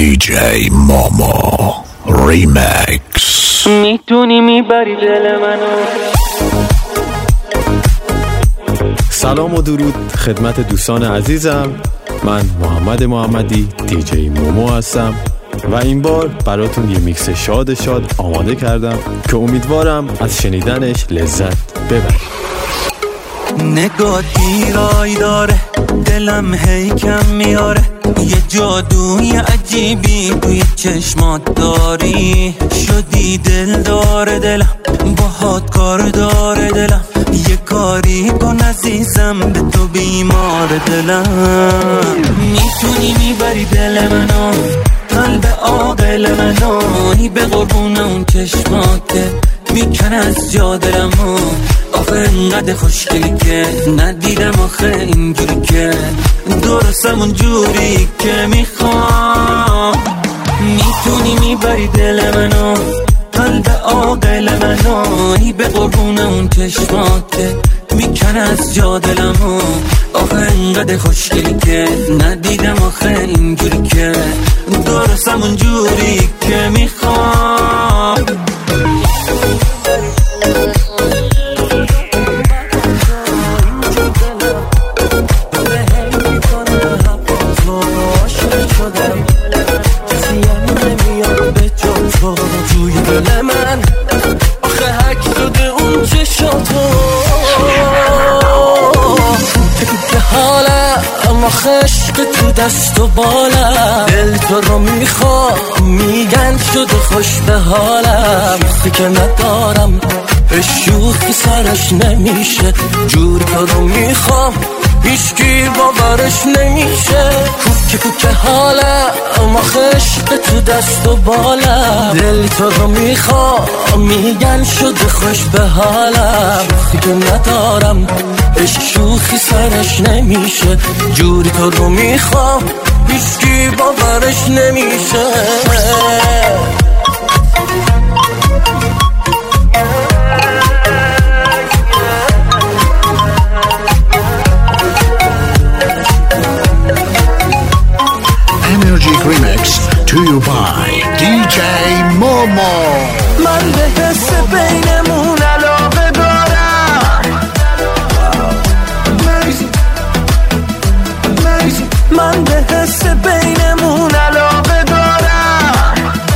DJ ماما ریمکس. میتونی میبری دل منو. سلام و درود خدمت دوستان عزیزم. من محمد محمدی دیجی مومو هستم و این بار براتون یه میکس شاد آماده کردم که امیدوارم از شنیدنش لذت ببرید. نگاه دیرای داره، دلم هی کم میاره، یه جادوی عجیبی توی چشمات داری، شدی دل داره دلم، باهات کار داره دلم، یه کاری کن عزیزم، به تو بیمار دلم. میتونی میبری دل منو، قلب عاقل منو، به قربون اون چشماته میکنه از جا دلمو. آخه انقدر خوشگلی که ندیدم آخه اینجوری که درستم اونجوری که میخوام. میتونی میبری دل منو، قلب عاقل منو، به قربون اون چشماته میکنه از جا دلمو. آخه انقدر خوشگلی که ندیدم آخه اینجوری که درستم اونجوری که میخوام. توی دل من آخه حک شده اون چشاتو که حالم آخه عشق تو دست و بالم، دل تو رو میخوام میگن شده خوش به حالم، شوخی که ندارم شوخی سرش نمیشه، جور تو رو میخوام هیچکی باورش نمیشه. کوکه حالم آخه عشق تو دست و بالم، دل تو رو میخوام میگن شده خوش به حالم، شوخی که ندارم شوخی سرش نمیشه، جوری تو رو میخوام هیچکی باورش نمیشه. Remix to you by DJ Momo. من به حس بینمون علاقه دارم، من به حس بینمون علاقه دارم،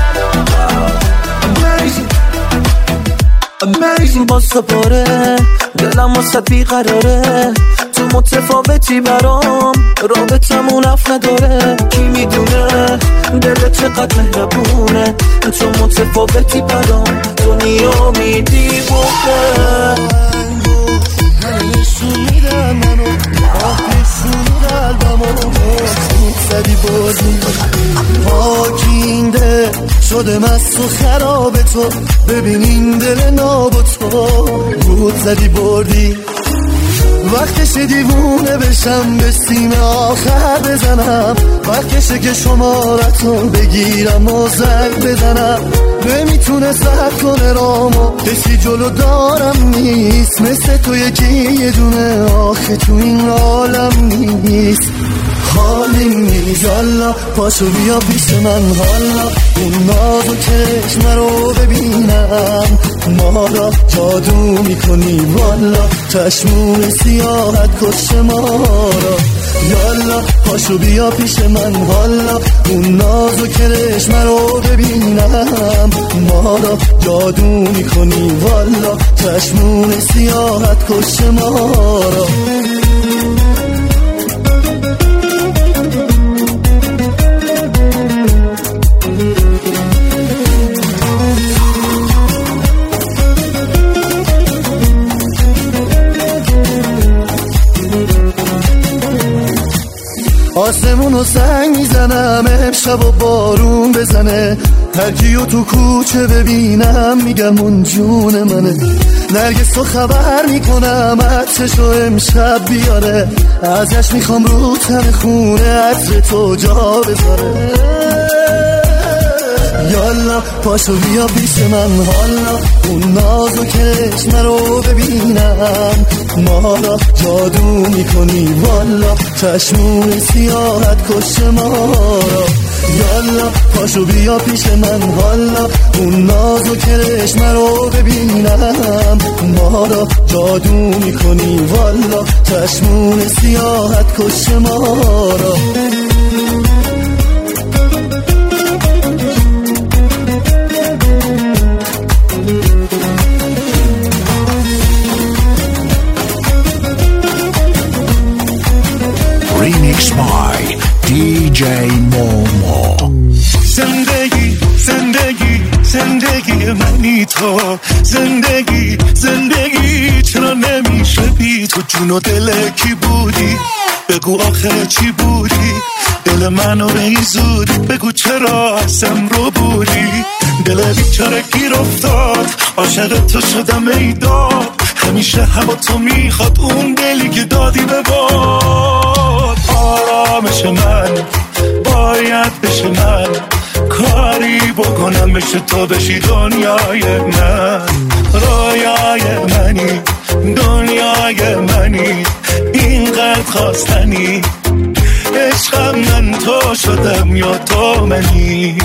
با سپاره دلم واسه بیقراره، تو متفاوتی برام رابطمون اف نداره، کی میدونه دل چقدر مهربونه، تو متفاوتی برام دنیا میدی بخه. نشون میدن منو نشون قلبمو زدی بازی پاکینده شده مست و خراب تو، ببین این دل ناب تو بود زدی بردی. وقتشه دیوونه بشم به سینه آخر بزنم، وقتشه که شمارتو بگیرم و زنگ بزنم، نمیتونه سرد کنه رامو کسی جلو دارم نیست، مثل تو یکی یه دونه آخه تو این عالم نیست. حالیم نیست یالا پاشو بیا پیش من، حالا اون ناز و چشم رو ببینم، ما را جادو میکنی والا، چشمون سیاحت کش ما را. یالا پاشو بیا پیش من، حالا اون ناز و چشم رو ببینم، ما را جادو میکنی والا، چشمون سیاحت کش ما را. آسمونو سنگ میزنم امشب و بارون بزنه، هرکیو تو کوچه ببینم میگم اون جون منه، نرگس رو خبر میکنم عطرشو امشب بیاره، ازش میخوام رو تن خونه عطر تو جا بذاره. یالا پاشو بیا پیش من، حالا اون ناز و چشم رو ببینم، ما را جادو میکنی والا، چشمون سیاحت کش ما را. یالا حالا پاشو بیا پیش من حالا اون ناز و کرشمه رو ببینم ما را جادو میکنی والا چشمون سیاحت کش ما را Remix by DJ Momo. زندگی زندگی زندگی منی تو زندگی زندگی چرا نمیشه بی تو جون و دل کی بودی بگو آخه چی بودی دل منو به این زودی بگو چرا ازم رو بودی دل بیچاره گیر افتاد عاشق تو شدم ای داد همیشه هوا تو میخواد اون دلی که دادی به باد آرامش من باید بشه من کاری بکنم بشه تو بشی دنیای من رویای منی دنیای منی اینقدر خواستنی عشقم من تو شدم یا تو منی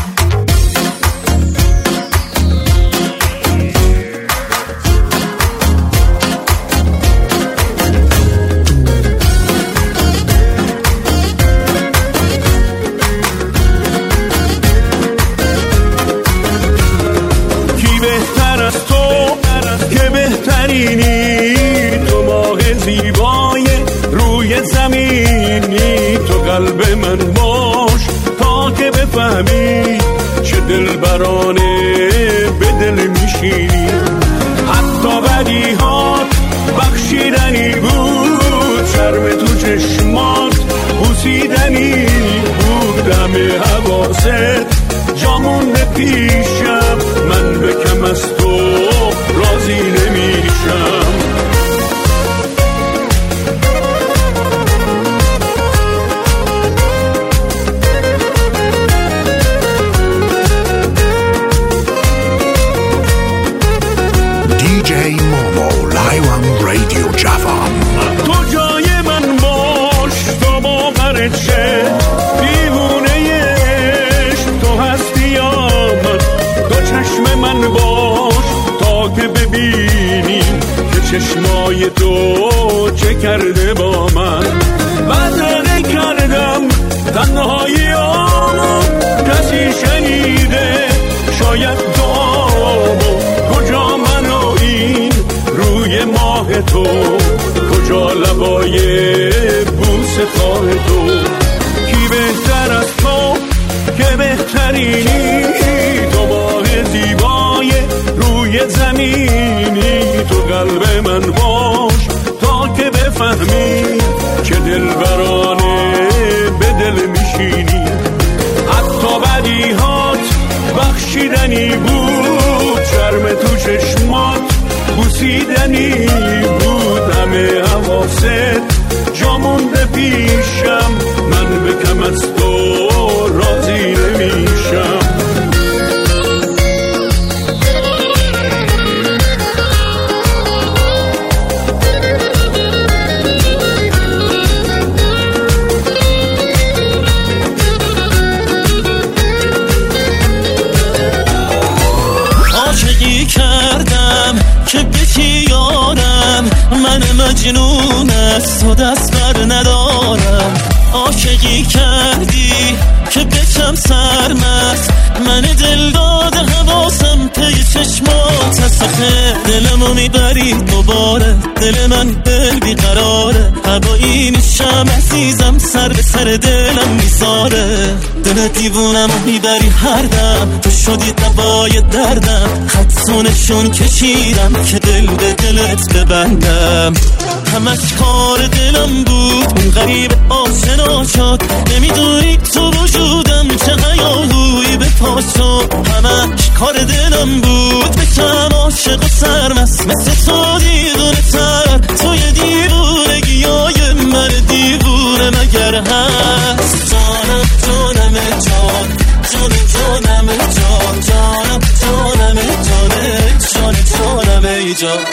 تو ماه زیبای روی زمینی تو قلب من باش تا که بفهمی چه دلبرانه به دل میشینی حتی بدیهات بخشیدنی بود شرم تو چشمات بوسیدنی بود همه حواست جامون پیشم من به کم از تو راضی نمیشم DJ Momo live on Radio Java. تو جای من باش تا باورت شه دیوونه عشق تو هستی یا من تو چشم من باش تا که ببینیم که چشمای تو چه کرده با من بدرقه کردم تنهایی آمو کسی شنیده شاید دعامو کجا من و این روی ماه تو کجا لبای بوس خواه تو کی بهتر از تو که بهترینی تو ماه زیبای روی زمینی تو قلب من باش تا که بفهمی که دلبرانه به دل میشینی حتی بدیهات بخشیدنی بود شرم تو چشمات بوسیدنی بود همه حواست جامونده پیشم من به کم از تو راضی نمیشم که بکی یارم من مجنون است و دست بر ندارم عاشقی کردی که بکم سرمست من دل داده حواسم پی چشمات سخه دلمو میبری دوباره دل من دل بیقراره هوایی میشم عزیزم سر به سر دلم میساره دل دیوونم میبری هر دم تو شدی دوای دردم خطسونشون کشیدم که دل به دلت ببندم همش کار دلم بود اون غریب آشنا شد نمیدونی تو وجودم چه هیاهویی به پا شد همش کار دلم بود بکم عاشق و سرمست مثل تو دیوونه تر توی دیوونگی های من دیوونه مگر هست جانم جانم جان جان جانم جان جانم جانم جان جان جانم جان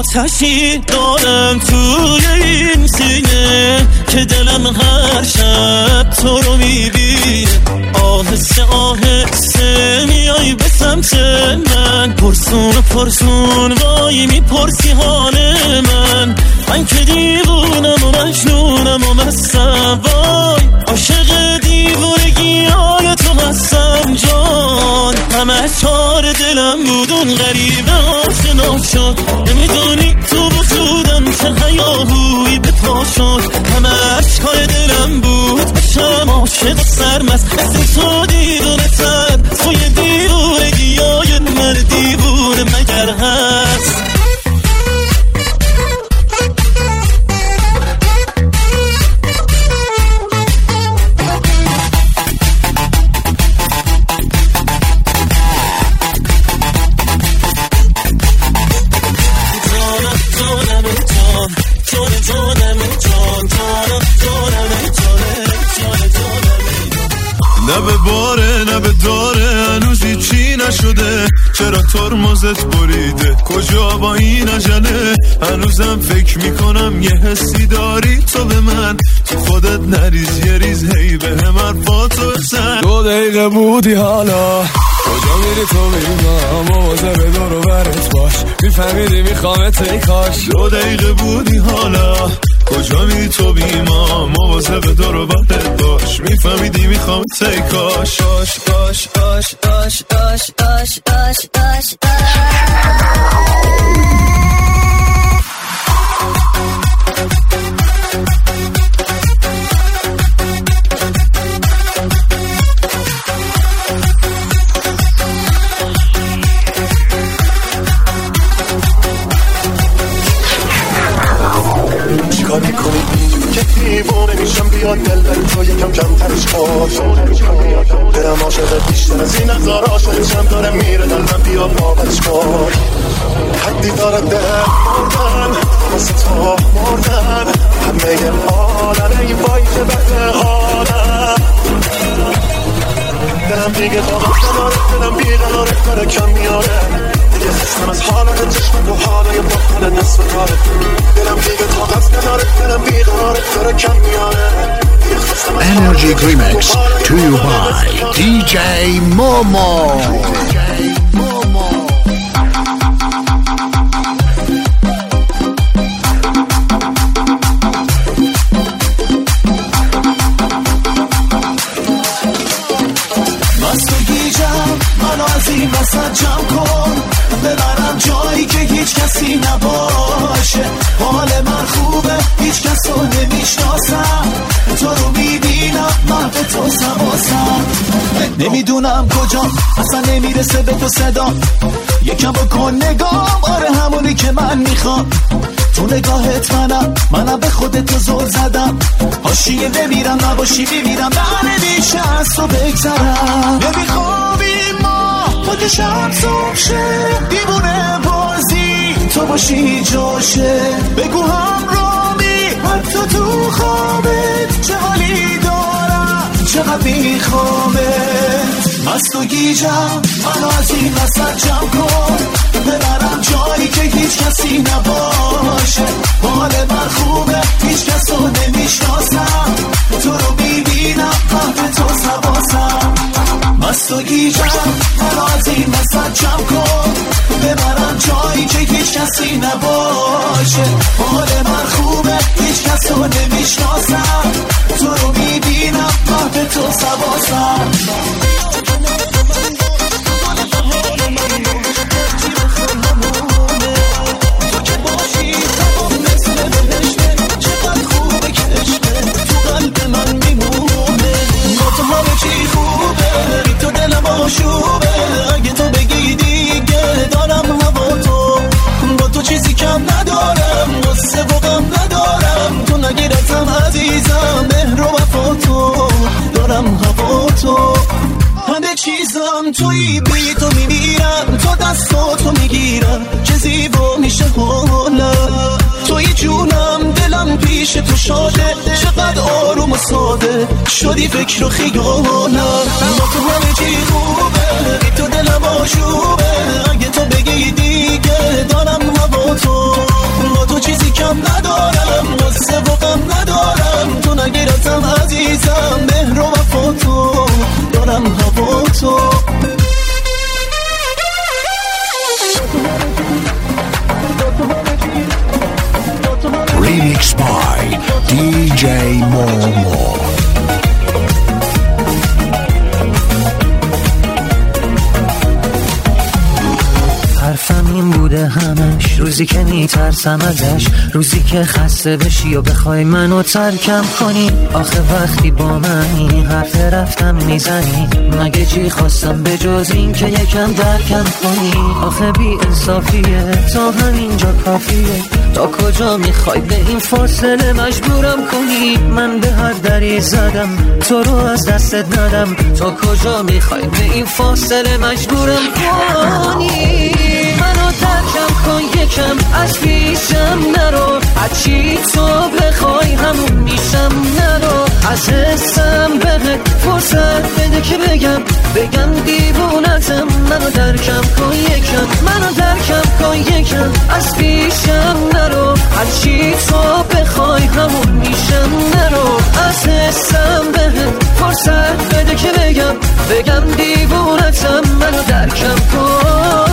آتشی دارم توی این سینه که دلم هر شب تو رو میبینه. آهسته آهسته میای به سمت من، پرسون پرسون وای میپرسی حال من که دیوونم و مجنونم و مستم، وای عاشق دیوونگی های تو مستم جان. همه چار دلم بود اون غریبه آشنا شد، نمیدونی تو وجودم چه هیاهویی به پا شد. همه اشکای دلم بود بشم عاشق سرمست، اسم تو دیدونه تر توی دیوونگی های من دیوونه مگر هست. نه به باره نه به داره هنوزی چی نشده، چرا ترمزت بریده کجا با این عجله. هنوزم فکر میکنم یه حسی داری تو به من، تو خودت نریز یه ریز هی به هم حرفاتو بزن. 2 دقیقه بودی حالا کجا میری تو بیما، موازه به دور و برت باش میفهمیدی میخوامت ای کاش. 2 دقیقه بودی حالا کجا میری تو بیما، موازه به دور و برت باش میفهمیدی میخوامت ای کاش. آش آش آش آش آش آش آش آش چیکار میکنی که دیوونه میشم، بیاد دل بری تو یکم کمترش کن. دلم عاشقت بیشتر از این هزار عاشقشم داره میره دلم، بیا باورش کن. حدی داره دلم مردن واسه تو مردن، همه عالم این وای که بده حالم. دلم دیگه طاقت نداره، دلم بیقراره داره کم میاره، دیگه خستم از حالت چشمت و حالای باطل نصف کاره. دلم دیگه طاقت نداره، دلم بیقراره داره کم میاره. Energy Remix to you by DJ Momo. منو از این وسط جمع کن، ببرم جایی که هیچ کسی نباشه. حال من خوبه هیچ کس رو نمیشناسم، تو رو میبینم من به تو سواسم. نمیدونم کجا اصلا نمیرسه به تو صدا، یکم بکن نگام آره همونی که من میخوام. تو نگاهت منم به خودت زل زدم، حاشیه نمیرم نباشی میمیرم، نمیشه از تو بگذرم. نمیخوابیم ما خود شب صبح شه، دیوونه بازی تو باشی جاشه. بگو همرامی حتی تو خوابت چه حالی دارم، چقدر میخوامت. مست و گیجم منو از این وسط جمع کن، ببرم جایی که هیچ کسی نباشه. حال من خوبه هیچ کس رو نمیشناسم، تو رو میبینم من به تو سواسم. مست و گیجم منو از این وسط جمع کن، ببرم جایی که هیچ کسی نباشه. حال من خوبه هیچ کس رو نمیشناسم، تو رو میبینم من به تو سواسم. اگه تو بگی دیگه دارم هوا تو، با تو چیزی کم ندارم، غصه و غم ندارم. تو نگیرتم عزیزم مهر و وفا تو، دارم هوا تو. همه چیزم توی بی تو میمیرم، تو دستاتو میگیرم چه زیبا میشه حالم. توی جونم دلم پیش تو شاده، چقدر آروم و ساده شدی فکر و خیالم. با تو همه چی خوبه، تو دلم آشوبه، اگه تو بگی دیگه دارم هوا تو. غم ندارم، غصه و غم ندارم، تو نگیرتم عزیزم، مهر و وفا تو دارم هوا تو. Remix by DJ Momo. حرفم این بوده همش، روزی که میترسم ازش، روزی که خسته بشی و بخوای منو ترکم کنی. آخه وقتی با منی حرف رفتم میزنی، مگه چی خواستم به جز این که یکم درکم کنی. آخه بی انصافیه تا همینجا کافیه، تا کجا میخوای به این فاصله مجبورم کنی. من به هر دری زدم تو رو از دستت ندم، تا کجا میخوای به این فاصله مجبورم کنی. منو ترکم کن یکم از پیشم نرو، هرچی تو بخوای همون میشم نرو. از حسم بهت فرصت بده که بگم دیوونتم. منو ترکم کن یکم، منو ترکم کن یکم از پیشم نرو، هرچی تو بخوای همون میشم نرو. از حسم بهت فرصت بده که بگم دیوونتم. منو ترکم کن.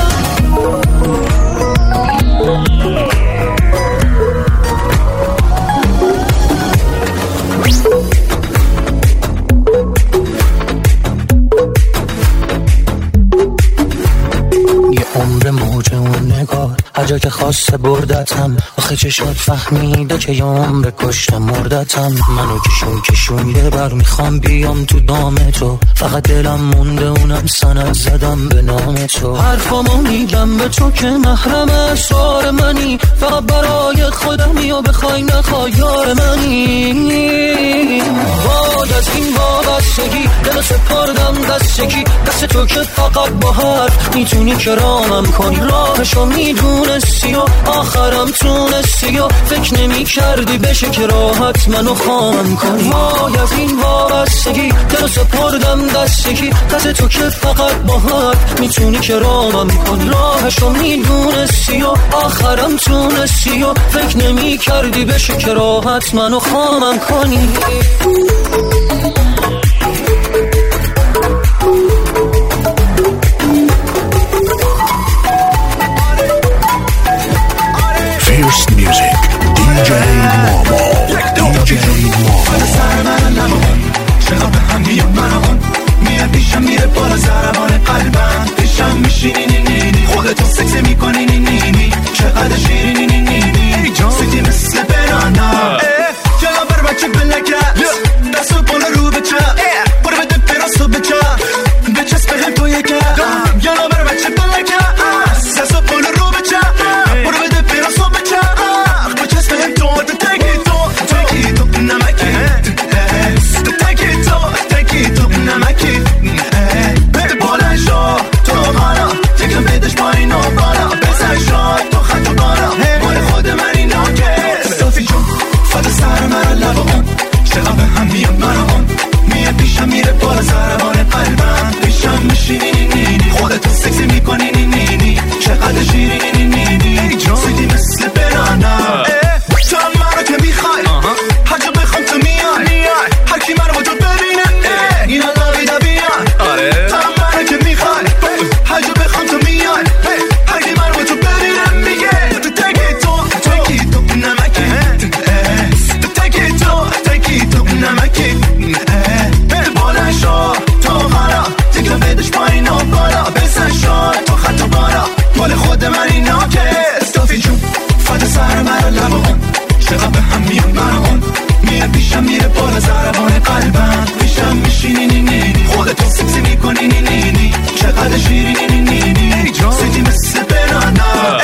یه عمر موج اون نگاه، هر جا که خواسته بردتم. آخه چه شد فهمیده که یه عمر کشتم مردتم. منو کشون ببر، میخوام بیام تو دام تو، فقط دلم مونده اونم سند زدم به نام تو. حرفامو میگم به تو که محرم اسرار منی، فقط برای خودمی و بخوای نخوای یار منی. وای از این وابستگی دل سپردم دست یکی، دست تو که فقط با حرف میتونی کرامم کنی. راهشو میدونستی و آخرم تونستی و فکر نمی کردی بشه که راحت منو خامم کنی. وای از این وابستگی دل سپردم دست یکی، دست تو که فقط با حرف میتونی کرامم کنی. راهشو میدونستی و آخرم تونستی و فکر نمی کردی بشه که راحت منو خامم کنی. Fierce music, DJ Momo, DJ Momo. سر من چقدر به هم میاد منم میاد پیشم میره بالا ضربان قلبم پیشم میشینی نینی خودتو سکسی میکنی نینی چقدر شیرینی نینی سیدی مثل برانا جلا بر بچه بلکت دستو بالا رو بچه برو بده پراستو بچه به هم تو یکم جلا بر بچه بلکت دستو بالا رو بچه برو بده پراستو بچه به هم تو تکی تو نمکی تکی تو نمکی بده بالا شا تو غالا تکم بدش پایین و بالا بزن شا تو خط و بالا مال خود من اینا که صافی جون فدا سر من لب اون چقدر به هم میاد من اون میاد پیشم میره بالا ضربان قلبم پیشم میشینی نینی خودتو سکسی میکنی نینی چقدر شیرینی نینی سیدی مثل برانا تو هم منو که میخوای هر جا بخوام تو میای هر کی منو با تو ببینه اینا ناویده بیان تو هم منو که میخوای هر جا بخوام تو میای هر کی منو با تو ببینه میگه تو تکی تو نمکی تکی تو نمکی بده بالا شا تو غالا تکم بدش پایین و بالا بزن شا تو خط و بالا مال خود من اینا که استافی جون فدا سر من لب اون چقدر به هم میاد من اون میاد پیشم میره بالا ضربان قلبم پیشم میشینی نینی خودتو سکسی میکنی نینی چقدر شیرینی نینی سیدی مثل برانا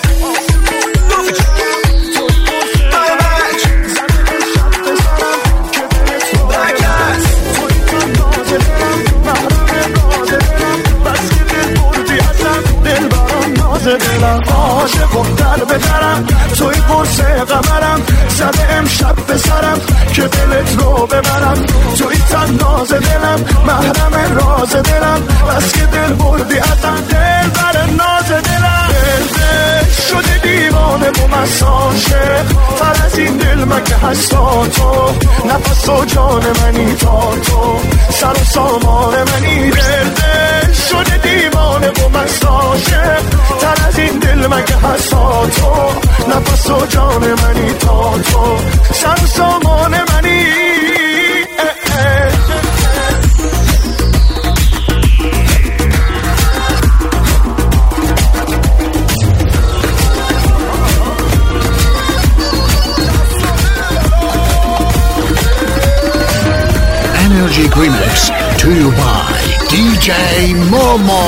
دلم عاشق و قلب درم توی قرص قمرم زده امشب به سرم که دلت رو ببرم توی تناز دلم محرم راز دلم بس که دل بردی ازم دل بر ناز دلم دل شده دیوان دیوانه و مساشه تر از این دل مگه هستا تو نفس و جان منی تا تو سر و سامان منی دل شده دیوانه و مساشه تر از این دل مگه هستا تو نفس و جان منی تا تو سر و سامان منی Energy Remix to you by DJ Momo.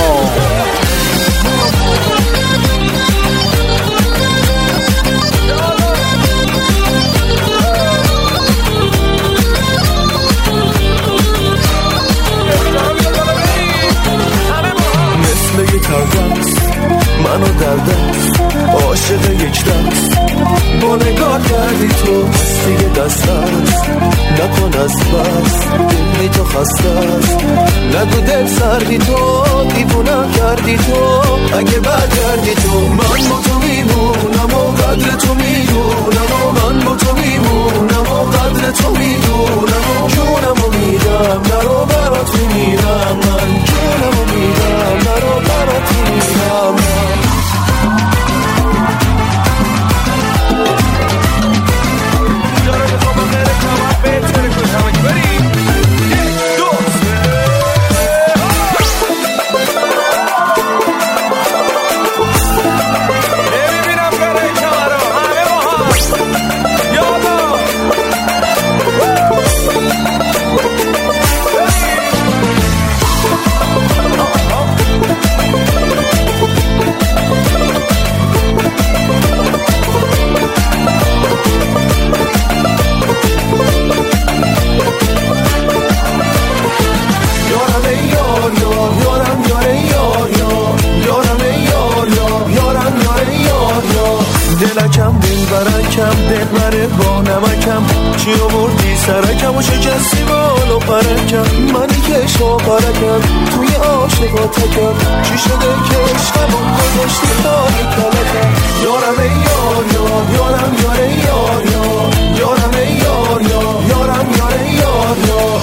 مثل یک دست منو در دست عاشق یک دست با نگاه کردی تو دیگه دست هست نکن از بس دلی تو خسته است نگو دل سردی تو دیوونه کردی تو اگه برگردی تو من با تو میمونم و قدر تو میدونم و من با تو میمونم و قدر تو میدونم و جونم و میدم نرو برات میمیرم من جونم و میدم نرو برات میمیرم دلکم دل برکم دل بره با نمکم چی آوردی سرکم و شکستی بالو پرکم منی که شما پرکم توی عاشقاتکم چی شده که عشقمو گذاشتی پای کلکم یارم ای یار یار یارم یار ای یار یار یارم ای یار یار یارم یار ای یار یار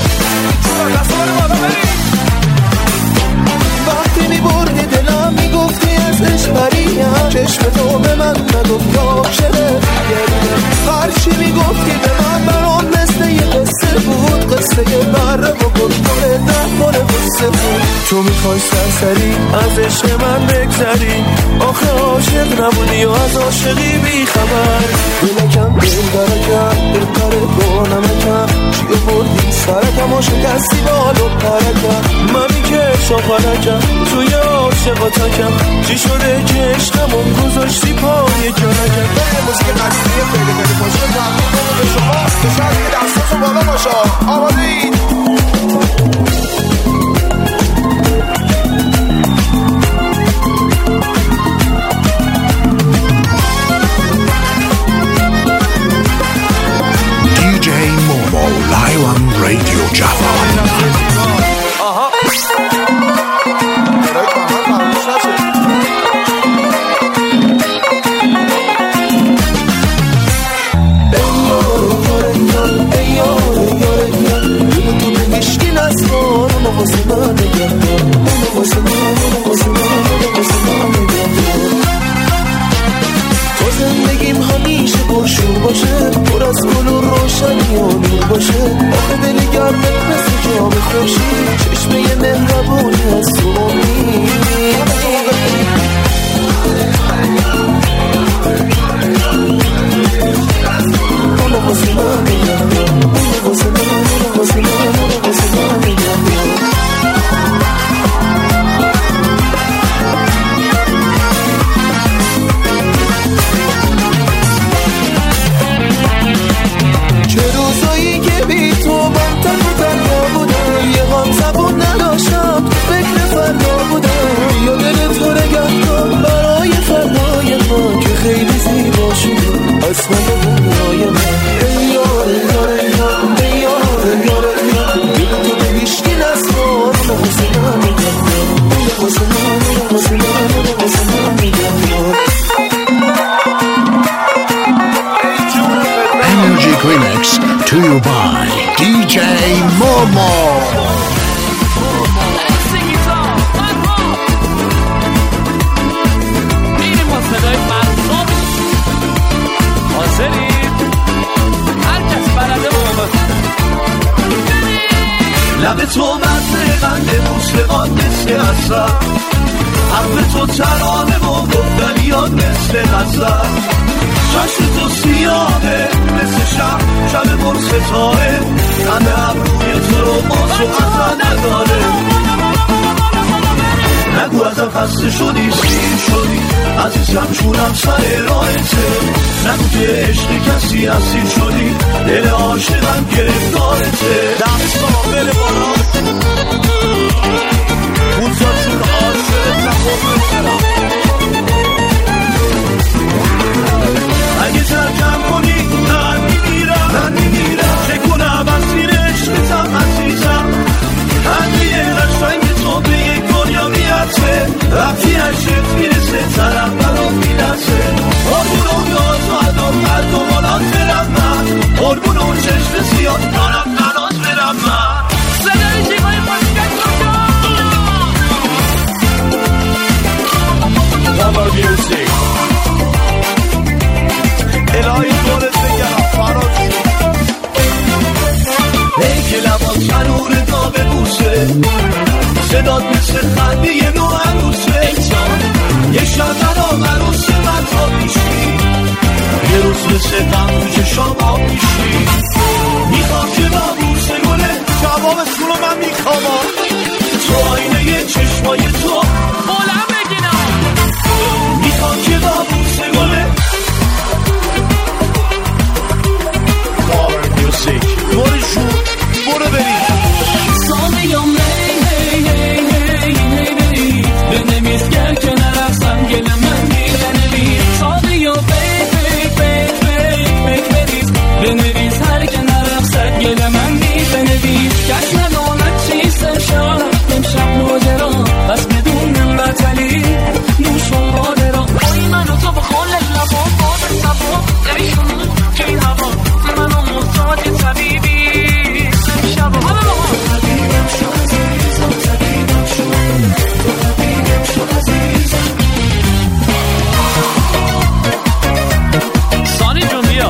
وقتی میبردی دلم میگفتی از عشق بریم چشم تو به من نگفت یاب شده هر چی میگفتی به من برام مثل یه قصه بود قصه بره و گفتاره نکنه قصه بود تو میخوای سرسری از عشق من بگذری آخه عاشق نبودی و از عاشقی بیخبر دلکم دل برکم دل بره با نمکم چی بردی سرکم و شکستی بالو پرکم منی که شاپرکم توی عاشقاتکم چی شده که عشقمو گذاشتی پای جانکم موسیقی قدیمی خیلی خیلی خوشگل تقدیم کنم به شما که شاید که دستاتون بالا باشه آماده اید DJ Momo live on Radio Java. تو زندگیم همیشه پرشور باشه پر از گل و روشنی و نور باشه آخه دلی گرمت مثل جام خورشید چشمه مهربونی از تو چه روزایی که بی تو من تنها لب تو مزه قند موسیقات مثل اصلا، حرف تو ترانه و گفتنیات مثل غزل، چشم تو سیاهه مثل شب پر ستاره، همه ابروی تو رو باز و اصلا نداره. نگو ازم خسته شدی سیر شدی عزیزم چونم سر راهته، نگو که عشق کسی اسیر شدی دل عاشقم گرفتارته. دستا بره بالا موزا چون عاشق نخور بسرم، اگه ترکم کنی من میمیرم چه کنم اسیر عشقتم عزیزم، هدیه قشنگ تو به یک دنیا میرسه، رفتی عشقت میرسه طرف برات میرسه، قربون اون ناز و عدم قد و بالات برم من، قربون اون چشم زیاد دارم قنات برم من. صدای جیبای پاسکت Power Music الهی دولت بگرم فراد شد، ای که لبات تنور داغ بوسه، صدات مثل خنده نو عروسه، یه شب برام عروس من تا میشی، یه روز مثل غم تو چشام آب میشی، میخوام که با بوسه گله جواب اسکولو من میخوام، تو آینه یه چشمای تو بلند بگینم، میخوام که با بوسه گله Power Music برشون برو بریم سامیام بنمیزگر که نرفتم گل من بنویز سامیو بنویز بنویز هر که نرفتم گل من بنویز کش ندانت چیست شب امشب نوجرا بس بدونم بطلی نوشون باده را بایی من و تو بخال لبا باد سبا نمیشون که این هوا منو محتاج طبیبی شبا طبیبم شو عزیزم طبیبم شو طبیبم شو عزیزم سانی جون بیا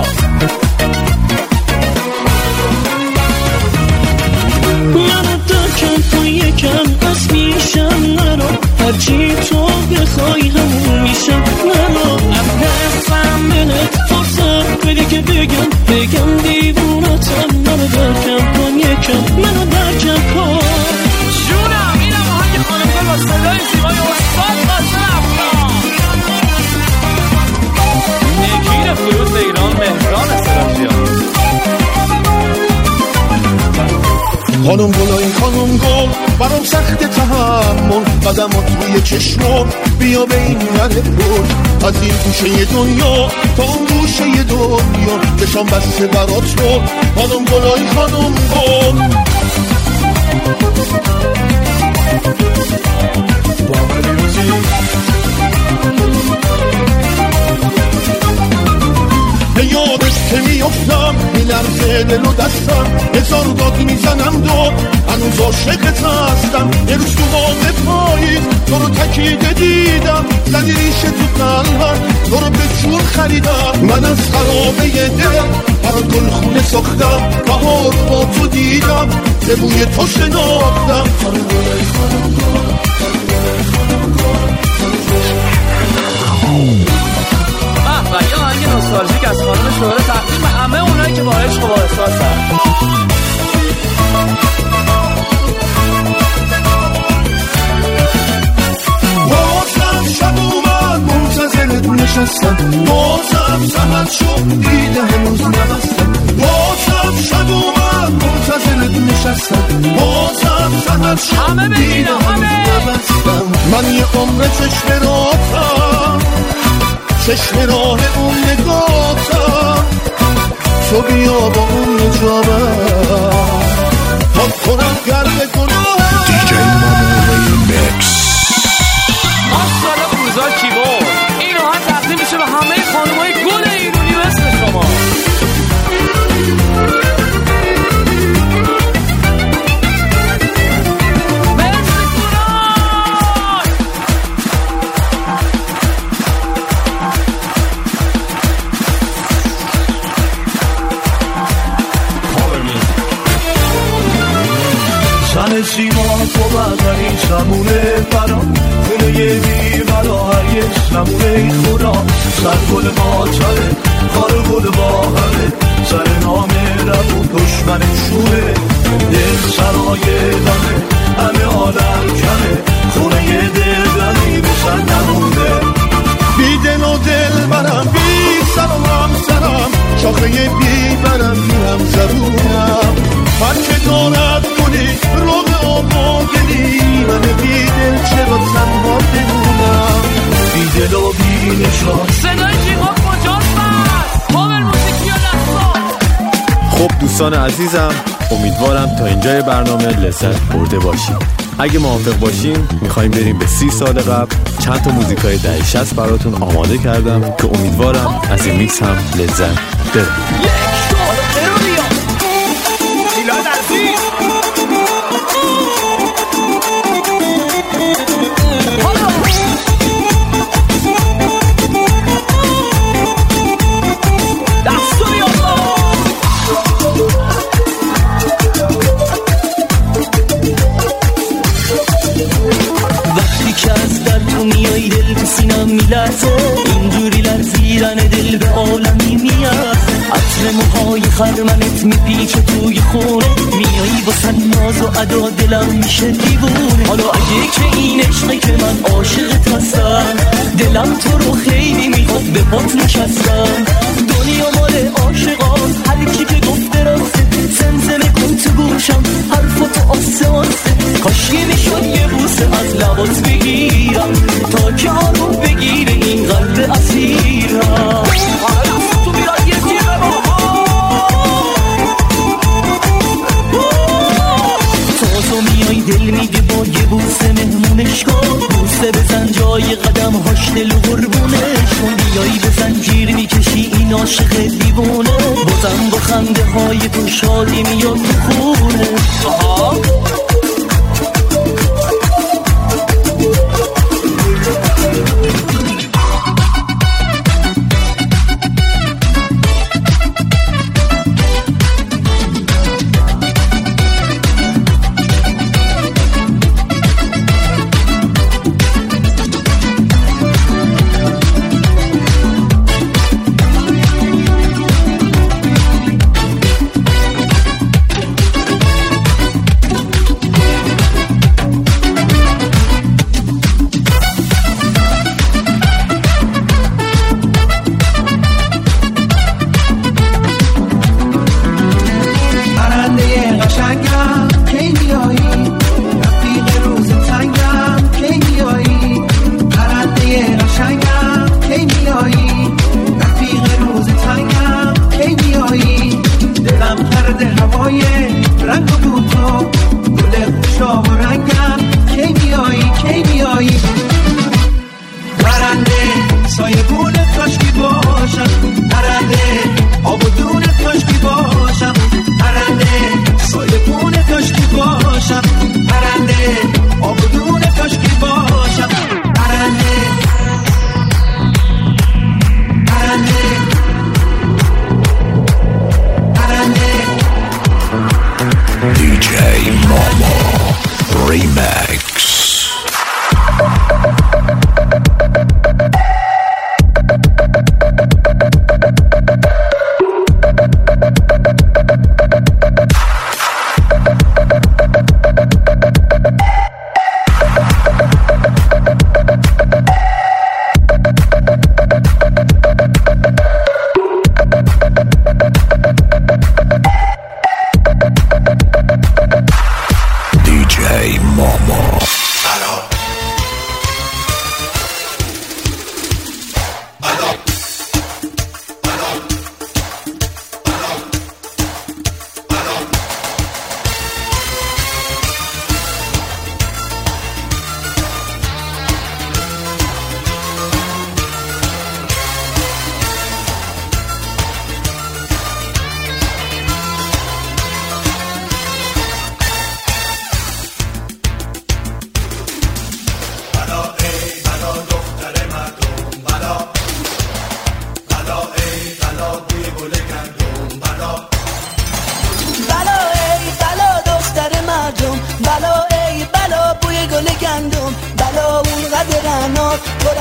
منو دکن تو یکم از میشم نرو هرچی تو بخوای همون میشم نرو نفسم بهت فرصت بده که بگم دیوونتم منو درکم کن یکم منو درکم کن جونم اینم آهنگ خانمگل با صدای زیبای استاد قاسم افغان نگیر فروز ایران مهران سراجیان خانم گلای خانم گل برام سخت تحمل قدمات روی چشمم بیا به این وره گل از این گوشه دنیا تا اون گوشه دنیا چشام بسته برات رو خانم گلای خانم گل به یادش که میافتم میلرزه دل و دستم هزار داد میزنم داد هنوز عاشقت هستم یه روز تو باغ پاییز تو رو تکیده دیدم زدی ریشه تو قلبم تو رو به جون خریدم من از خرابه دل برات گل خونه ساختم بهار با تو دیدم به بوی تو شناختم و یه آهنگ نوستالژیک از خانم شهره تقدیم به همه اونایی که با عشق و با احساسن. بازم شب اومد منتظرت نشستم بازم سهر شد دیده هنوز نبستم بازم شب اومد منتظرت نشستم بازم سهر شد دیده هنوز نبستم من یه عمر چشم راتم چشم راه اون نگاتم تو بیا با اون نجابم پاک کنم گرد گناه DJ Momo Remix ماشاءالله روزا کیبورد این آهنگ تقدیم میشه به همه خانم‌های گل ایرانی مثل شما. من سیما تو بدنی چمونه برام خونه یه بی بلا هر یک نمونه خدا سر گل باطله خار گل باهره سر نامه ربون دشمن شوره دل سرای دمه همه آدم کمه خونه یه دل دمی بسر نمونه بی دل و دل برم بی سر و هم سرم شاخه بی برم بی هم زبونم هر که دارد کنی روغ آبادنی من بی دل چه با تنها بمونم بی دل و بی نشان صدای جیغا کجاست بس پاور موسیقی و لحظا. خب دوستان عزیزم امیدوارم تا اینجای برنامه لذت برده باشید. اگه موافق باشین میخوایم بریم به 30 سال قبل. چند تا موزیکای دهه 60 براتون آماده کردم که امیدوارم از این میکس هم لذت ببرید. سینم میلرزه اینجوری لرزیدن دل به عالمی میاد عطر موهای خرمنت میپیچه توی خونه میایی واسه ناز و ادا دلم میشه دیوونه حالا اگه که این عشقه که من عاشقت هستم دلم تو رو خیلی میخواد به پات نشستم دنیا مال عاشقان هر کی که گفته راسته زمزمه کن تو گوشم حرفاتو آسه آسه کاشکی میشد یه بوسه از لبات بگیرم تا که آروم بگیره این قلب اسیرم تو بیاد یه جیبه تو میای دل میگه با یه بوسه مهمونش کن بوسه بزن جای قدم هاش دل و قربونش کن بیایی به زنجیر میکشی این عاشق دیوونه بازم با خنده های تو شادی میاد تو خونه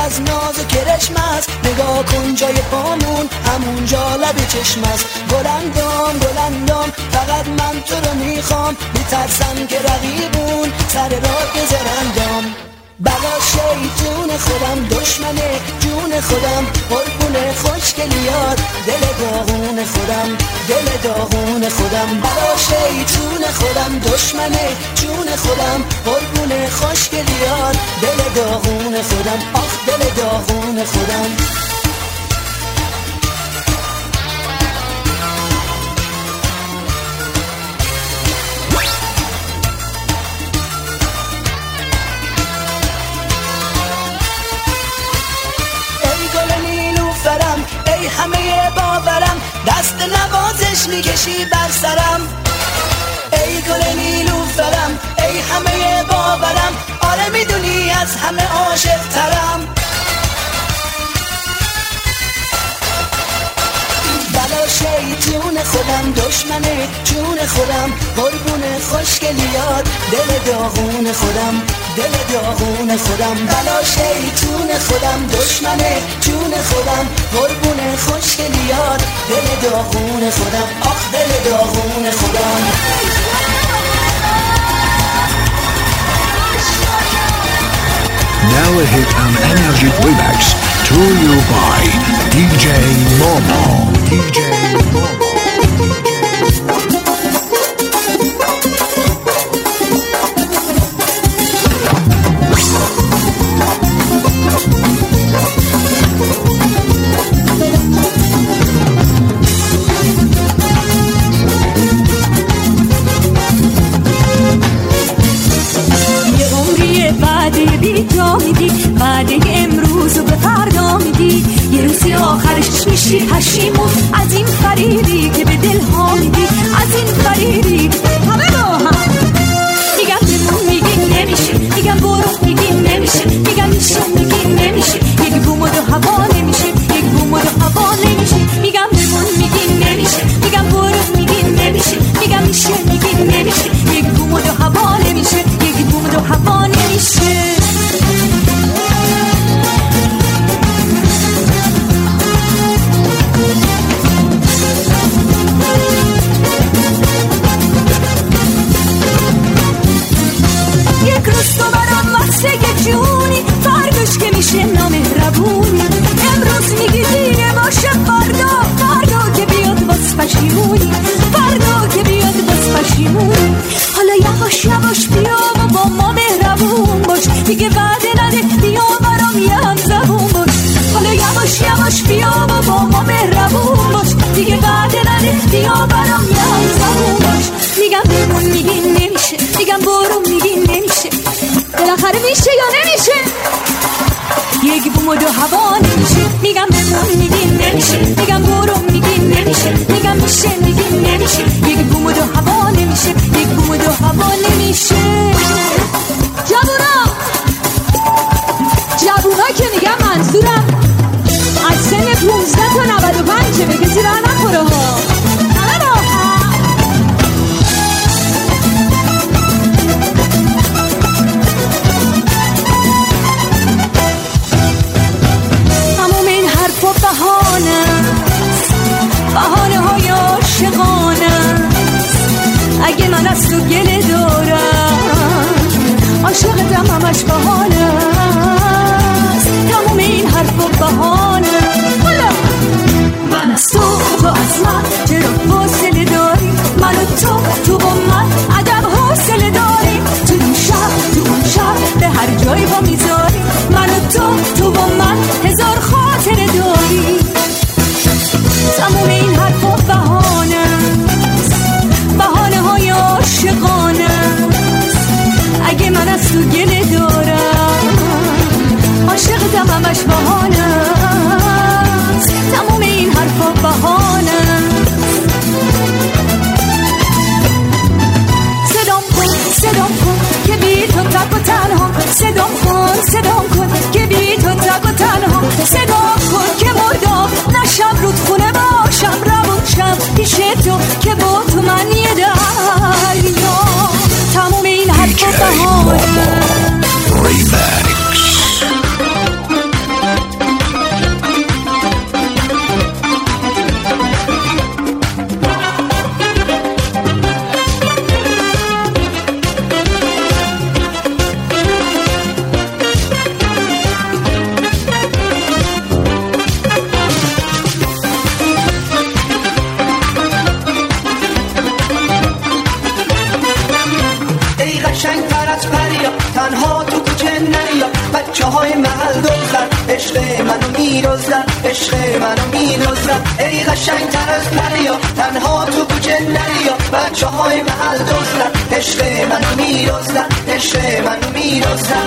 از ناز و کرشم است، نگاه کن جای پامون همونجا لب چشم است. گلندام فقط من تو رو میخوام، میترسم که رقیبون سر راه بذارندام. بلا شیطون خودم، دشمن جون خودم، قربون خوشگلیات دل داغون خودم، دل داغون خودم. بلا شیطون خودم، دشمن جون خودم، قربون خوشگلیات دل داغون خودم، آخ دل داغون خودم. ای همه باورم، دست نوازش میکشی بر سرم. ای گل نیلوفرم، ای همه باورم، آره میدونی از همه عاشق ترم. بلا شیطون خودم، دشمن جون خودم، قربون خوشگلیات دل داغون خودم، دل داغون خودم. بلا شیطون خودم، دشمن جون خودم، قربون خوشگلیات دل داغون خودم، آخ دل داغون خودم. Now a hit and energy remix to you by DJ Momo. DJ Momo. بعد امروز و به فردا میدی، یه روزی آخرش میشی پشیمون از این فریبی که به دل ها میدی، از این فریبی. همه با هم میگم بمون میگی نمیشه، میگم برو میگی نمیشه، میگم میشه میگی نمیشه، یک بوم و دو هوا نمیشه، یک بوم و دو هوا نمیشه. میگم بمون میگی نمیشه، میگم برو میگی نمیشه، میگم میشه میگی نمیشه، یک بوم و دو هوا نمیشه، یک بوم و دو هوا نمیشه. یک روز تو برام واسه یه جونی، فرداش که میشه نامهربونی. امروز میگی دیگه باشه فردا که بیاد باز پشیمونی، فردا که بیاد باز پشیمونی. حالا یواش بیا و با ما مهربون باش، دیگه وعده نده بیا برام یه هم زبون باش. حالا یواش بیا و با ما مهربون باش، دیگه وعده نده بیا برام یه هم زبون باش. میگم بمون میگی نمیشه، میگم برو میگی نمیشه، بالاخره میشه یا نمیشه؟ یک بوم و دو هوا نمیشه. میگم بمون میگی نمیشه، میگم برو میگی نمیشه، میگم میشه میگی نمیشه، یک بوم و دو هوا نمیشه، یک بوم و دو هوا نمیشه. جوونا که میگم منظورم از سن 15 تا 95 به کسی راه نخوره ها. بهانه های عاشقانه، اگه من از تو گله دارم عاشقتم همش بهانه است. تموم این حرف و بهانه، من از تو از من چرا فاصله داری؟ من و تو با من عجب حوصله داری. تو اون شب به هر جایی با میذاری، من و تو با من هزار خاطره داری. تموم این حرف و بهانه های عاشقانه، اگه من از تو گله دارم عاشقتم همش بهانه است. تموم این حرف و بهانه. صدام کن که بی تو تک و تنها، صدام کن که بی تو تک و تنها، صدام کن که مردم نشم رود خونه باشم، روشم پیش تو که با تو من یه دریا. تموم این حرف و بهانه. نریا تنها تو کوچه نریا بچه های محل دوزن عشق منو میدوزن عشق منو میدوزن ای قشنگ تر از پریا تنها تو کوچه نریا بچه های محل دوزن عشق منو میدوزن عشق منو میدوزن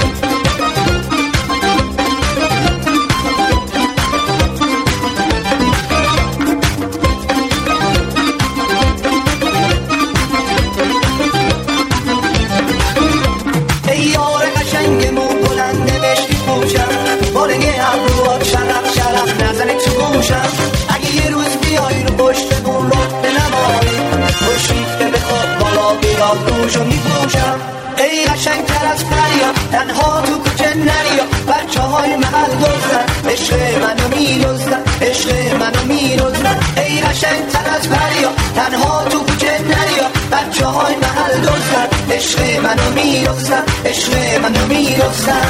بارگه ابروات شرف شرف نزنه تو گوشم اگه یه روز بیایی رو پشتمون رو بنمایی خوشیفته بخواب بالا بیاد روشو میپوشم ای قشنگ تر از پریا تنها تو کوچه نریا بچه های محل دوزن عشق منو میدوزن عشق منو میدوزن ای قشنگ تر از پریا تنها تو کوچه نریا بچه های محل دوزن عشق منو میدوزن عشق منو میدوزن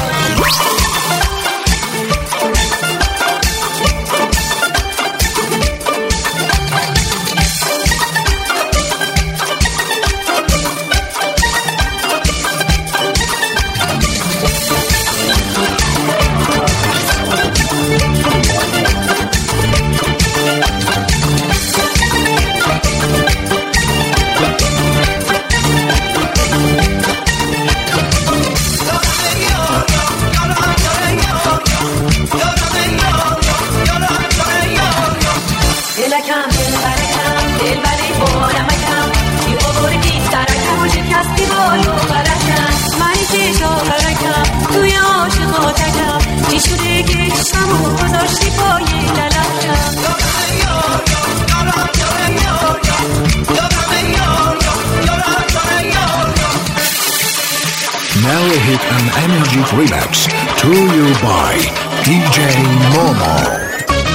Now a hit and energy remix to you by DJ Momo.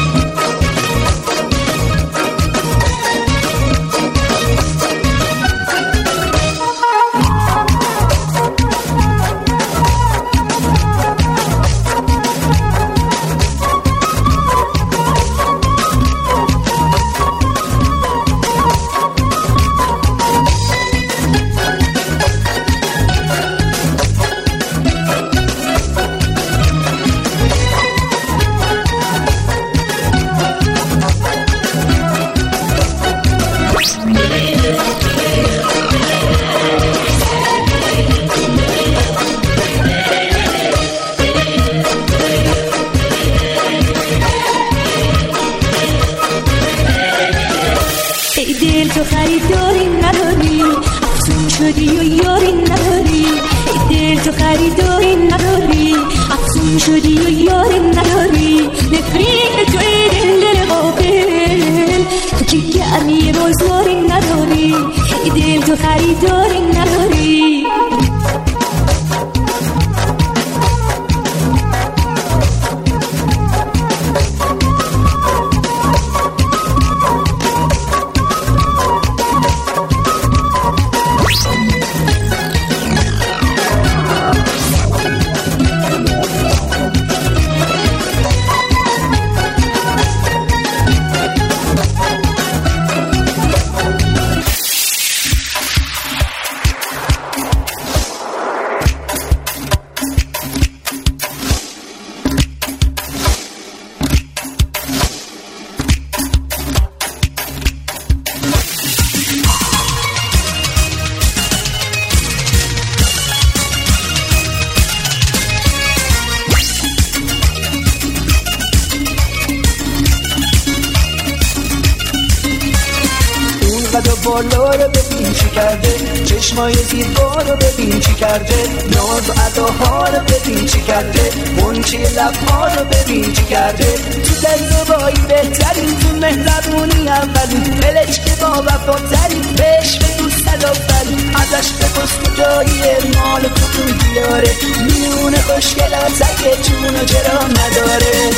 بالا رو ببین چی کرده چشمای زیبا رو ببین چی کرده ناز و اداها رو ببین چی کرده منچه لبها رو ببین چی کرده تو دلربایی بهترین تو مهربونی اولین بلش که با وفاترین بهش بگو صدافرین ازش بپرس کجایی مال کتون بیاره میونه خوشگلات اگه جونو چرا نداره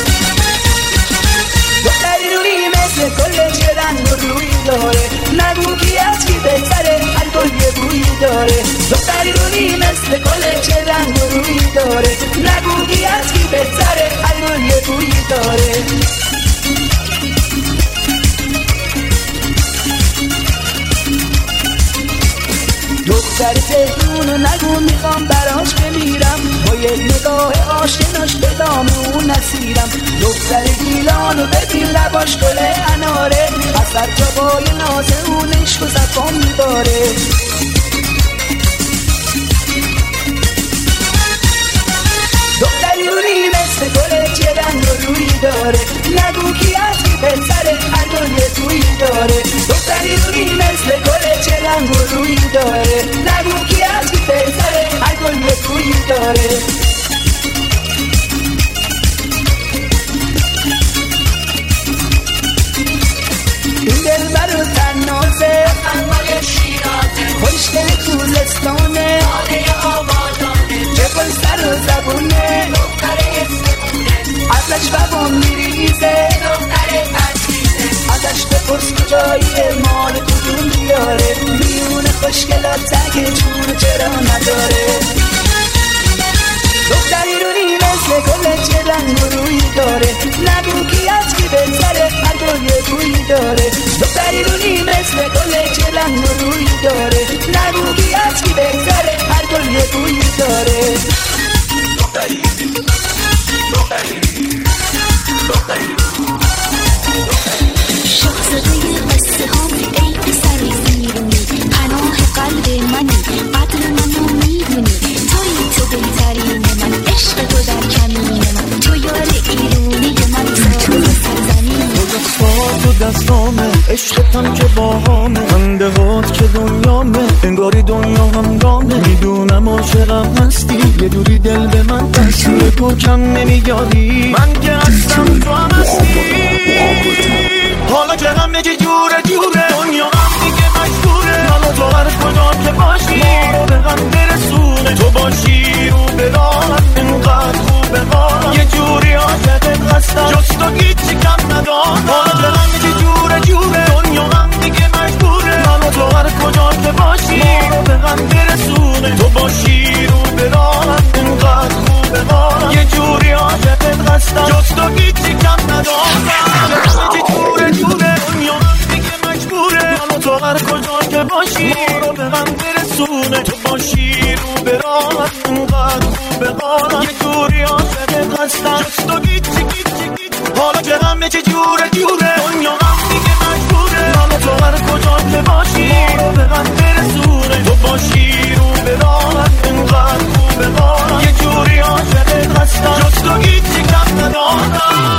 دختری روی مثل کل چه رنگ و روی داره نگو کی از کی بهتره هر گل یه بویی داره دختری روی مثل کل چه رنگ و روی داره نگو کی از کی بهتره هر گل یه بویی داره دختر تهرونو نگو میخوام منو ببین لباش گل اناره از سر جوای نازه اون عشق و زبان میباره دختری روی مثل گل چه رنگ و روی داره نگو کی از کی پسر هر گل یه توی داره دختری روی مثل گل چه رنگ و روی داره نگو کی از کی پسر هر گل یه توی داره این دل برو تنازه انوال شیرازه خوشگل کوزستانه آنه آبادانه چه گل سر و زبونه دختره سبونه ازش بابام میریزه دختره عزیزه ازش بپرس کجایی مال کدوم بیاره میونه خوشگلات تگه جون چرا نداره دختری رونی مثل گل چه رنگ و روی داره نگو کی از کی بهتره هر گل یه بوی داره دختری رونی مثل گل چه رنگ و روی داره نگو کی از کی بهتره هر گل یه بوی داره دختری شاهزاده قصه هم ای پسر زیرونی پناه قلب منی قدر منو میدونی تو بهترین من عشق تو در کمین من تو یار ایرونی من ساز سرزمین تو دستامه عشقتم که باهامه خنده هات که دنیامه انگاری دنیا همگامه میدونم عاشقم هستی یه دوری دل به من دستی تو کم نمیگاری من که هستم تو هم هستی حالا که همه چی جوره دنیا هم دیگه مجبوره حالا تو هر کجا که باشی ما رو به هم برسونه تو باشی رو به راحت اینقدر خوبه حالا یه جوری عاشقت هستم جز تو هیچی کم ندارم حالا که همه چی جوره دنیا هم دیگه مجبوره حالا تو هر کجا که باشی ما رو به هم برسونه تو باشی رو به راحت اینقدر خوبه حالا یه جوری عاشقت هستم جز تو هیچی کم ندارم همه چی جوره دنیا هم دیگه مجبوره حالا تو هر کجا که باشی ما رو به هم برسونه تو باشی رو به راحت اینقدر خوبه حالا یه جوری عاشقت هستم جز تو هیچی حالا که همه چی جوره دنیا هم دیگه مجبوره حالا تو هر کجا که باشی ما رو به هم برسونه تو باشی رو به راحت اینقدر خوبه حالا یه جوری عاشقت هستم جز تو هیچی کم ندارم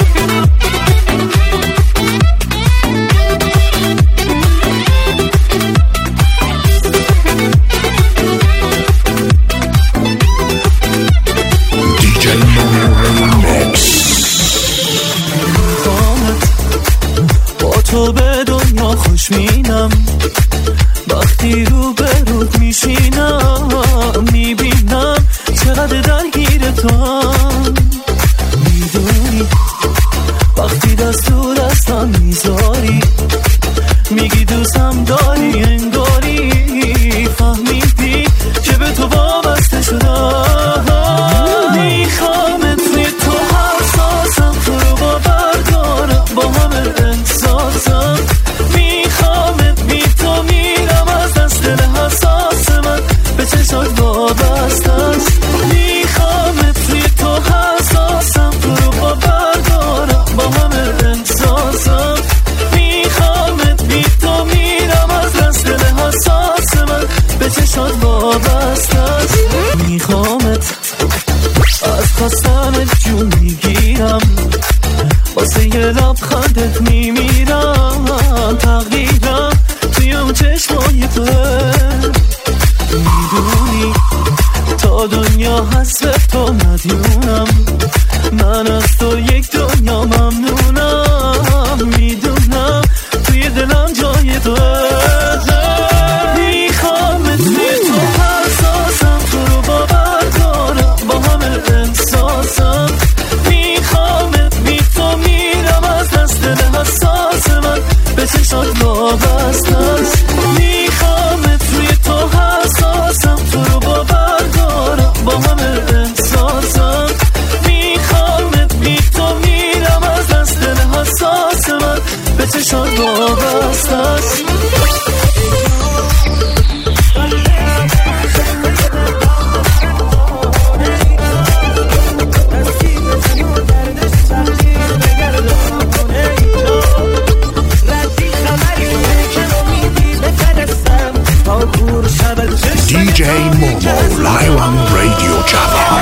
تو به دنیا خوشمینم وقتی رو به رود میشینم میبینم چقدر درگیر تو هم میدونی وقتی دست تو دستم میذاری میگی دوستم داری انگاری فهمیدی که به تو وابسته شدم میخوام توی تو حساسم تو رو باور کنم با همه احساسم میخوامت بی تو میرم از دست دل حساس من به چشات وابسته است میخوامت توی تو حساسم تو رو باور کنم با همه احساسم میخوامت بی تو میرم از دست دل حساس من به چشات وابسته است میخوامت از خواستن جون میگیرم واسه یه لبخندت میمیرم تقدیرم توی اون چشمای توه میدونی تا دنیا هست به تو مدیونم من از تو یک دنیا ممنونم میدونم توی دلم جای توه میخوام توی تو حساسم تو رو باور کنم با همه احساسم میخوامت بی تو میرم از دست دل حساس من به چشات وابسته است میخوامت توی تو حساسم تو رو باور کنم با همه احساسم میخوامت بی تو live on Radio Javan.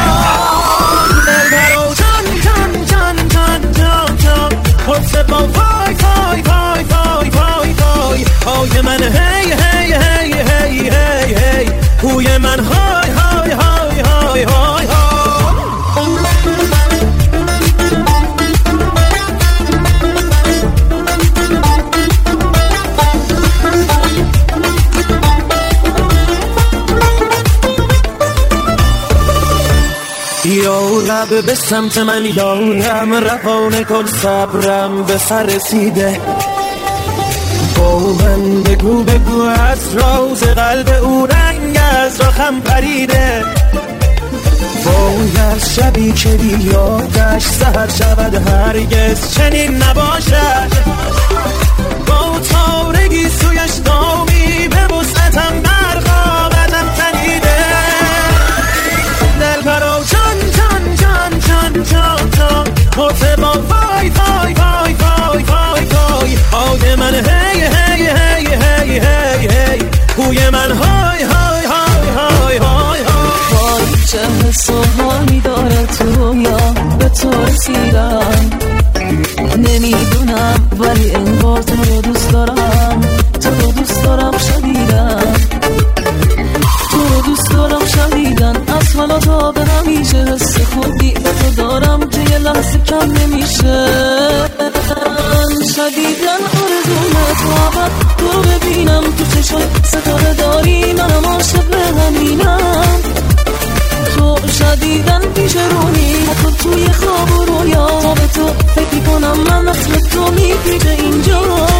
های من هی هی هی هی هی هی هوی من های های های های های یا رب به سمت من یارم روانه کن صبرم به سر رسیده با من بگو بگو از راز قلب او رنگ از رخم پریده وای از شبی که بیادش سحر شود هرگز چنین نباشد با تارگی سویش دامی به وسعتم برخواهدم تنیده دل پرو جان جان جان جان جان جان مرته با وای وای وای وای وای وای آد من هی هی هی هی هی هی هوی من های های های های های وای چه حس و حالی داره تو یا به تو رسیدم نمیدونم ولی انگار تو رو دوست دارم تو رو دوست دارم شدیدم تو رو دوست دارم شدیدن از حالا تا به همیشه حس خودی به تو دارم که یه لحظه کم نمیشه شدیدن آرزومه تو عبد تو رو ببینم تو چشم ستاره داری منم عاشق به همینم تو شدیدن پیش رونی حتی توی خواب و رویا تا به تو فکر کنم من مثل تو میپیچه اینجا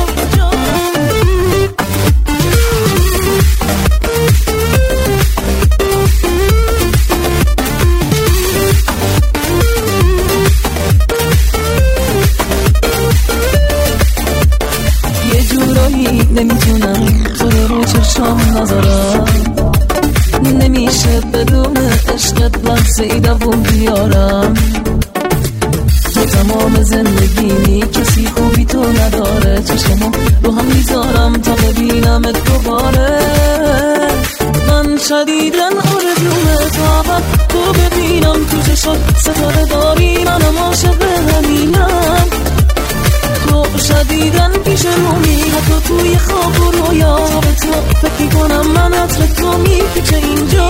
یه جورایی نمیتونم تو رو چشم نذارم نمیشه بدون عشقت لحظه ای دوم بیارم تو تمام زندگیمی کسی خوبی تو نداره چشمم رو هم میذارم تا ببینمت دوباره من شدیدن آرزومه تا عبد تو ببینم تو چشم ستاره داری منم عاشق همینم تو شدیدن پیش رومی حتی توی خواب و رویا به تو فکر کنم من عطر تو میپیچه اینجا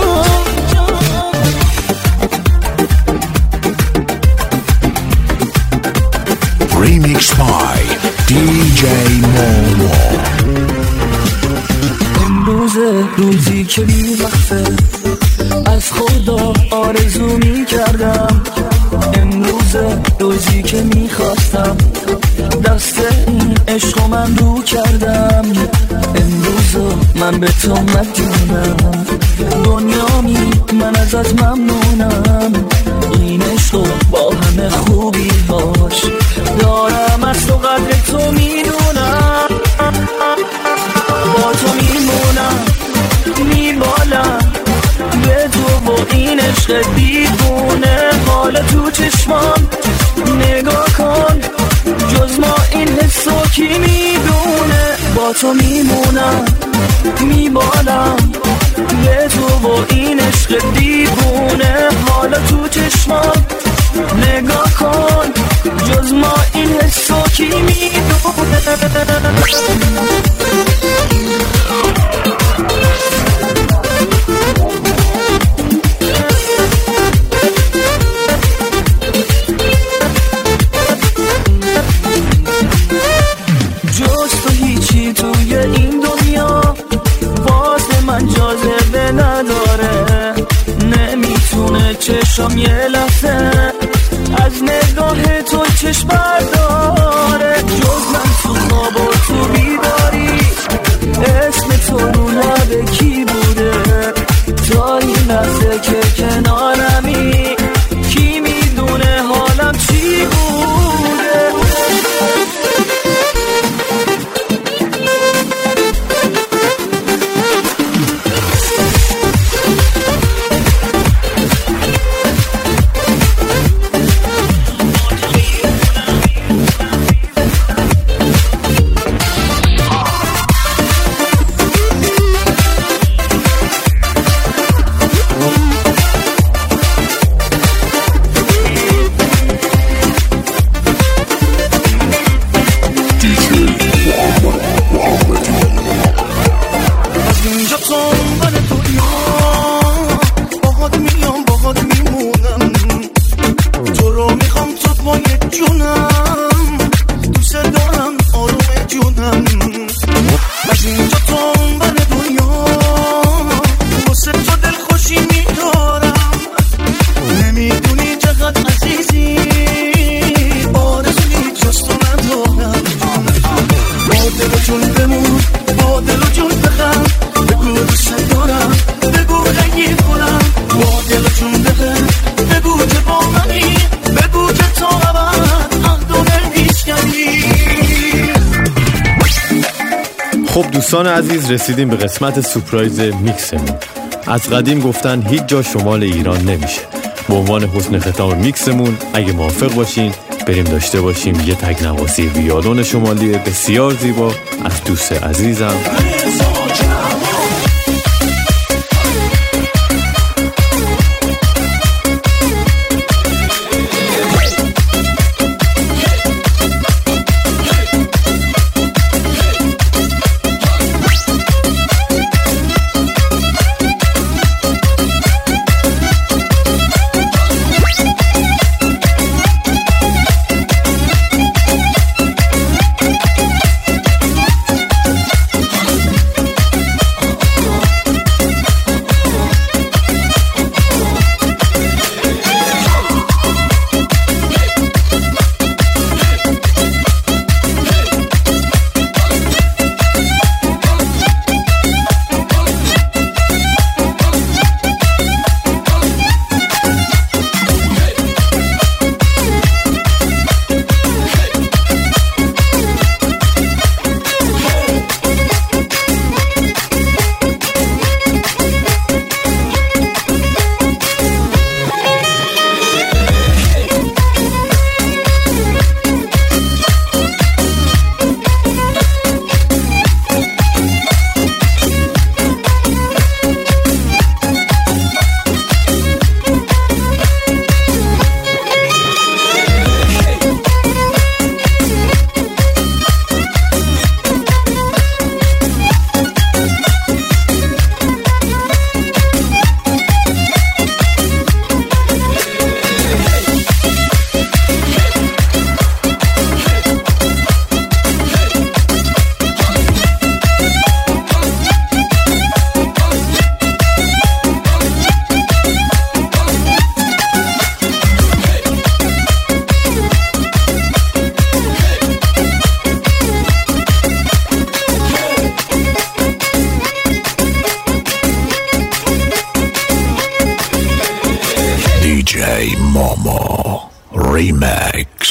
Remix by DJ Momo. امروز روزی که بی وقفه از خدا آرزو می کردم امروز روزی که می خواستم دست این عشق من رو کردم امروز من به تو مدیونم دنیامی من ازت ممنونم این عشق با همه خوبی باش دارم از تو قدر تو میدونم با تو میمونم میبالم به تو و این عشق دیوونه حال تو چشمام نگاه کن جز ما این حسو کی میدونه با تو میمونم میبالم به تو و این عشق دیوونه حالا تو چشمام نگاه کن جز ما این حسو کی میدونه جز تو هیچی توی این دنیا واسه من جاذبه نداره نمیتونه چشم یه لحظه از نگاه تو چشم برداره جز من تو خواب و تو بیداری اسم تو رو لب کی بوده تا این لحظه که کنارمی کی میدونه حالم چی بوده دوستان عزیز، رسیدیم به قسمت سورپرایز میکسمون. از قدیم گفتن هیچ جا شمال ایران نمیشه. به عنوان حسن ختام میکسمون اگه موافق باشین بریم داشته باشیم یه تکنواسی ویولون شمالی بسیار زیبا از دوست عزیزم. DJ Momo Remix.